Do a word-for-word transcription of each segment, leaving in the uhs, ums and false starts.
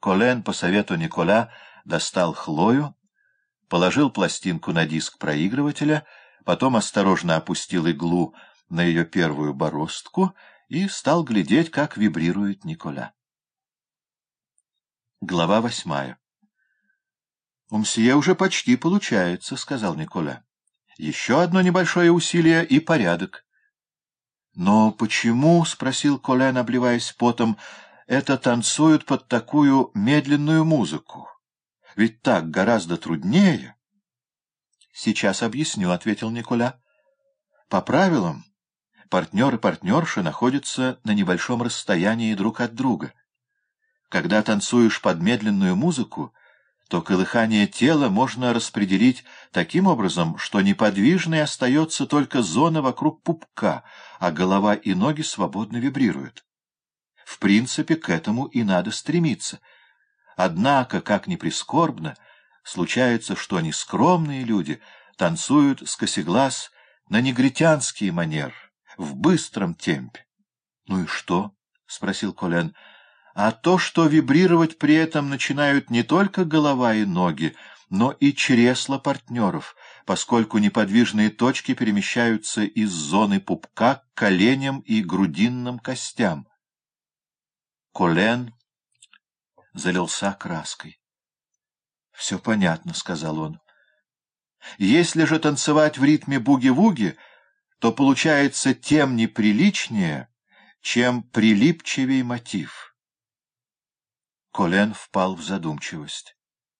Колен по совету Николя достал Хлою, положил пластинку на диск проигрывателя, потом осторожно опустил иглу на ее первую бороздку и стал глядеть, как вибрирует Николя. Глава восьмая. — У мсье уже почти получается, — сказал Николя. — Еще одно небольшое усилие и порядок. — Но почему, — спросил Колен, обливаясь потом, — это танцуют под такую медленную музыку? Ведь так гораздо труднее. — Сейчас объясню, — ответил Николя. — По правилам, партнер и партнерша находятся на небольшом расстоянии друг от друга. Когда танцуешь под медленную музыку, то колыхание тела можно распределить таким образом, что неподвижной остается только зона вокруг пупка, а голова и ноги свободно вибрируют. В принципе, к этому и надо стремиться. Однако, как ни прискорбно, случается, что нескромные люди танцуют с косеглаз на негритянский манер, в быстром темпе. — Ну и что? — спросил Колен. — А то, что вибрировать при этом начинают не только голова и ноги, но и чресла партнеров, поскольку неподвижные точки перемещаются из зоны пупка к коленям и грудинным костям. Колен залился краской. — Все понятно, — сказал он. — Если же танцевать в ритме буги-вуги, то получается тем неприличнее, чем прилипчивей мотив. Колен впал в задумчивость.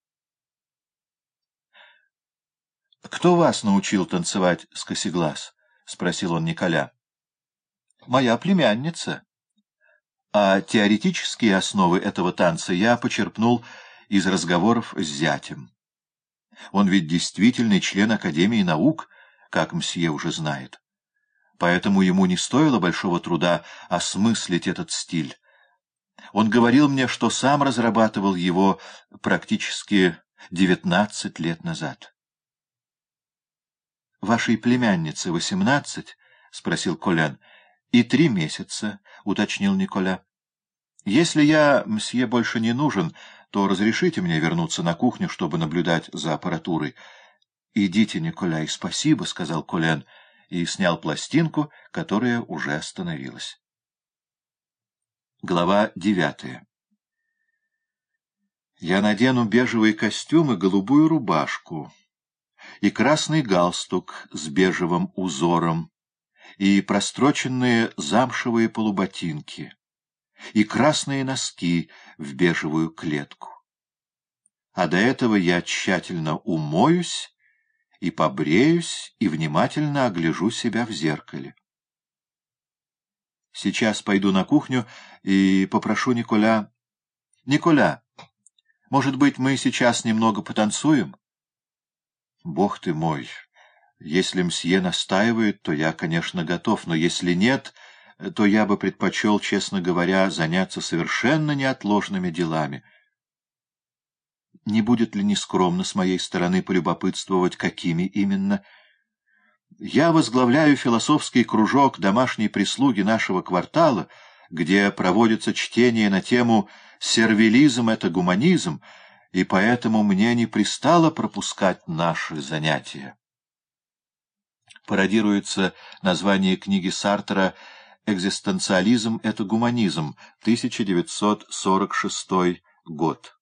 — Кто вас научил танцевать с косеглаз? — спросил он Николя. — Моя племянница. А теоретические основы этого танца я почерпнул из разговоров с зятем. Он ведь действительный член Академии наук, как мсье уже знает. Поэтому ему не стоило большого труда осмыслить этот стиль. Он говорил мне, что сам разрабатывал его практически девятнадцать лет назад. — Вашей племяннице восемнадцать? — спросил Колен. — И три месяца, — уточнил Николя. — Если я, мсье, больше не нужен, то разрешите мне вернуться на кухню, чтобы наблюдать за аппаратурой. — Идите, Николя, и спасибо, — сказал Колен, и снял пластинку, которая уже остановилась. Глава девятая. Я надену бежевый костюм и голубую рубашку, и красный галстук с бежевым узором, и простроченные замшевые полуботинки, и красные носки в бежевую клетку. А до этого я тщательно умоюсь и побреюсь, и внимательно огляжу себя в зеркале. Сейчас пойду на кухню и попрошу Николя... Николя, может быть, мы сейчас немного потанцуем? Бог ты мой! Если мсье настаивает, то я, конечно, готов, но если нет, то я бы предпочел, честно говоря, заняться совершенно неотложными делами. Не будет ли нескромно с моей стороны полюбопытствовать, какими именно? Я возглавляю философский кружок домашней прислуги нашего квартала, где проводится чтение на тему «Сервилизм — это гуманизм», и поэтому мне не пристало пропускать наши занятия. Пародируется название книги Сартра «Экзистенциализм — это гуманизм», тысяча девятьсот сорок шестой год.